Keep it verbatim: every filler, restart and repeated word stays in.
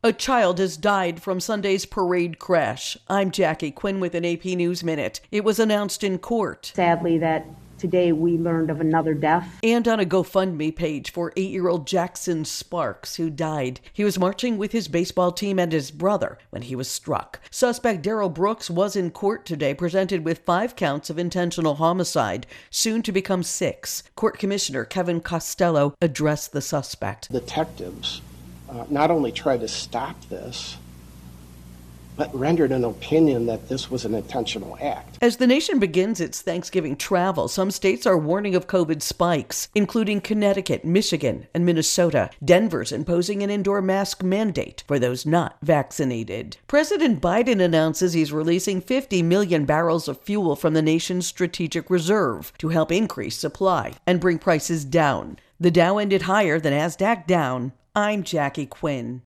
A child has died from Sunday's parade crash. I'm Jackie Quinn with an A P News Minute. It was announced in court. Sadly, that today we learned of another death. And on a GoFundMe page for eight-year-old Jackson Sparks, who died. He was marching with his baseball team and his brother when he was struck. Suspect Darrell Brooks was in court today, presented with five counts of intentional homicide, soon to become six. Court Commissioner Kevin Costello addressed the suspect. Detectives uh, not only tried to stop this, but rendered an opinion that this was an intentional act. As the nation begins its Thanksgiving travel, some states are warning of COVID spikes, including Connecticut, Michigan, and Minnesota. Denver's imposing an indoor mask mandate for those not vaccinated. President Biden announces he's releasing fifty million barrels of fuel from the nation's strategic reserve to help increase supply and bring prices down. The Dow ended higher, the Nasdaq down. I'm Jackie Quinn.